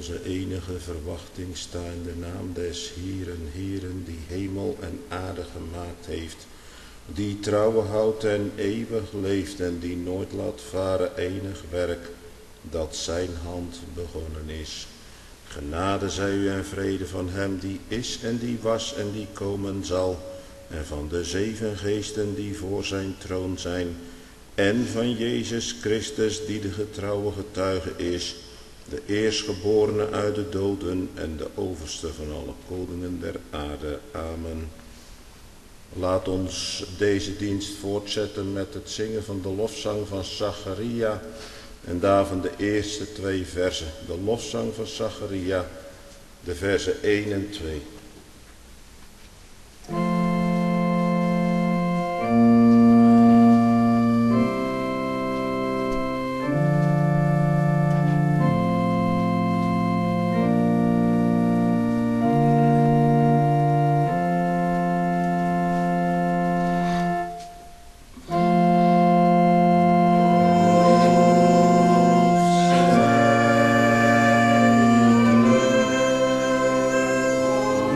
onze enige verwachting sta in de naam des Heeren, die hemel en aarde gemaakt heeft, die trouwen houdt en eeuwig leeft en die nooit laat varen enig werk dat zijn hand begonnen is. Genade zij u en vrede van hem die is en die was en die komen zal, en van de 7 geesten die voor zijn troon zijn, en van Jezus Christus die de getrouwe getuige is, de eerstgeborene uit de doden en de overste van alle koningen der aarde. Amen. Laat ons deze dienst voortzetten met het zingen van de lofzang van Zacharia en daarvan de eerste 2 versen. De lofzang van Zacharia, de versen 1 en 2. O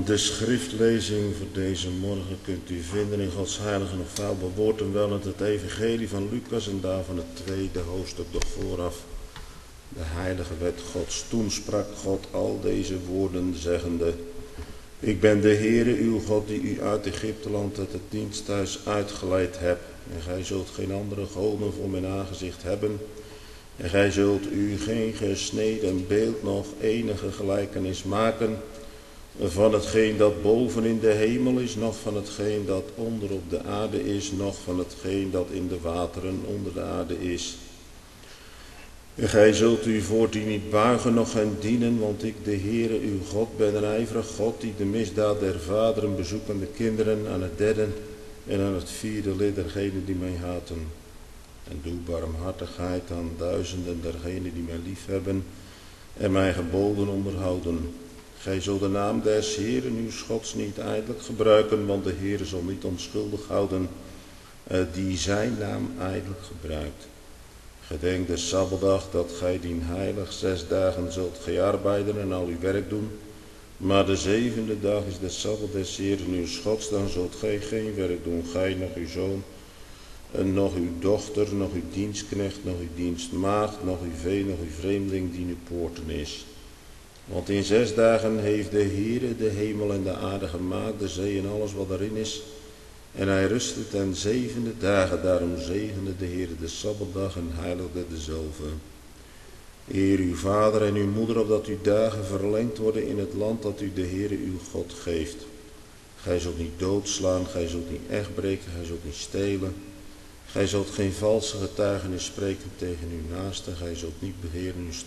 De schriftlezing voor deze morgen kunt u vinden in Gods heilige nog vuil bewoord en wel in het evangelie van Lucas en daarvan het tweede hoofdstuk nog vooraf. De heilige wet Gods. Toen sprak God al deze woorden zeggende: Ik ben de Heere uw God die u uit Egypteland uit het diensthuis uitgeleid heb. En gij zult geen andere goden voor mijn aangezicht hebben. En gij zult u geen gesneden beeld nog enige gelijkenis maken van hetgeen dat boven in de hemel is, noch van hetgeen dat onder op de aarde is, noch van hetgeen dat in de wateren onder de aarde is. En gij zult u voordien niet buigen, noch hen dienen, want ik, de Heere uw God, ben een ijverig God, die de misdaad der vaderen bezoekt aan de kinderen, aan het derde en aan het vierde lid dergenen die mij haten. En doe barmhartigheid aan duizenden dergenen die mij liefhebben en mijn geboden onderhouden. Gij zult de naam des Heeren uw Gods niet ijdelijk gebruiken, want de Heere zal niet onschuldig houden die zijn naam ijdelijk gebruikt. Gedenk de Sabbatdag dat gij dien heilig 6 dagen zult gij arbeiden en al uw werk doen. Maar de 7e dag is de Sabbat des Heeren uw Gods, dan zult gij geen werk doen, gij, noch uw zoon, nog uw dochter, nog uw dienstknecht, nog uw dienstmaagd, nog uw vee, nog uw vreemdeling die in uw poorten is. Want in 6 dagen heeft de Heere de hemel en de aarde gemaakt, de zee en alles wat daarin is. En hij rustte ten 7e dagen, daarom zegende de Heere de Sabbatdag en heiligde dezelve. Eer uw vader en uw moeder, opdat uw dagen verlengd worden in het land dat u de Heere uw God geeft. Gij zult niet doodslaan, gij zult niet echt breken, gij zult niet stelen. Gij zult geen valse getuigenis spreken tegen uw naaste, gij zult niet beheren uw